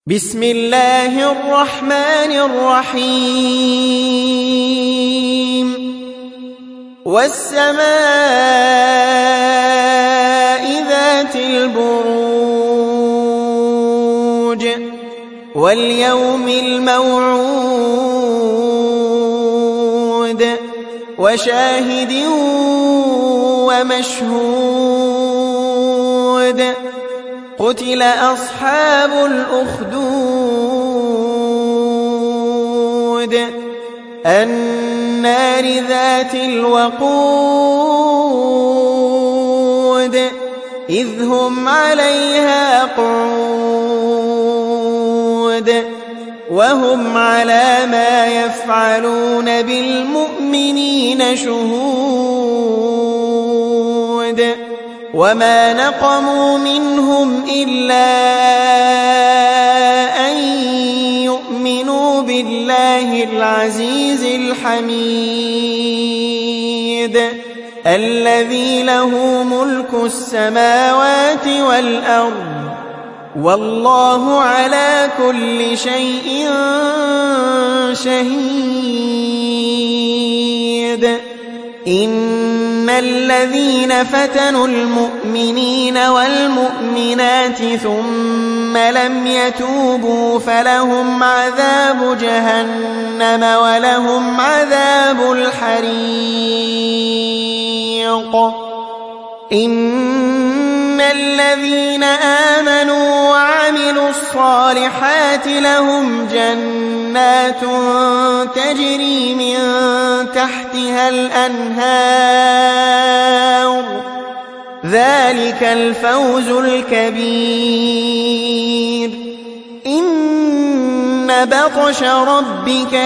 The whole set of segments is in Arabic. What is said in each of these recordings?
بسم الله الرحمن الرحيم والسماء ذات البروج واليوم الموعود وشاهد ومشهود قتل أصحاب الأخدود النار ذات الوقود إذ هم عليها قعود وهم على ما يفعلون بالمؤمنين شهود وما نقموا منهم إلا أن يؤمنوا بالله العزيز الحميد الذي له ملك السماوات والأرض والله على كل شيء شهيد إن الذين فتنوا المؤمنين والمؤمنات ثم لم يتوبوا فلهم عذاب جهنم ولهم عذاب الحريق إن الذين آمنوا وعملوا الصالحات لهم جنات تجري من تحتها الأنهار ذلك الفوز الكبير إن بطش ربك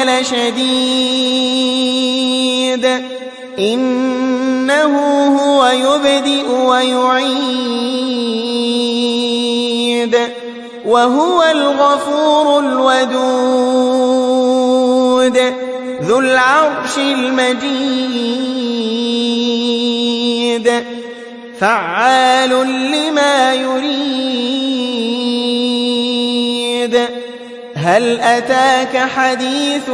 لشديد إنه هو يبدئ ويعيد وهو الغفور الودود ذو العرش المجيد فعال لما يريد هل أتاك حديث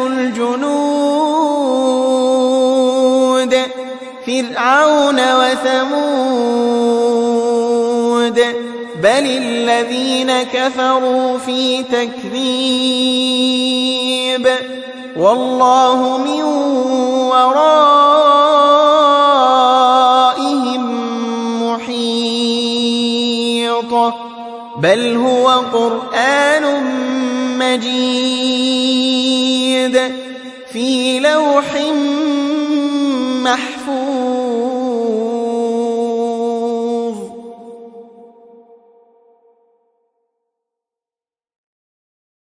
الجنود فرعون وثمود بل الذين كفروا في تكذيب والله من ورائهم محيط بل هو قرآن مجيد في لوح محفوظ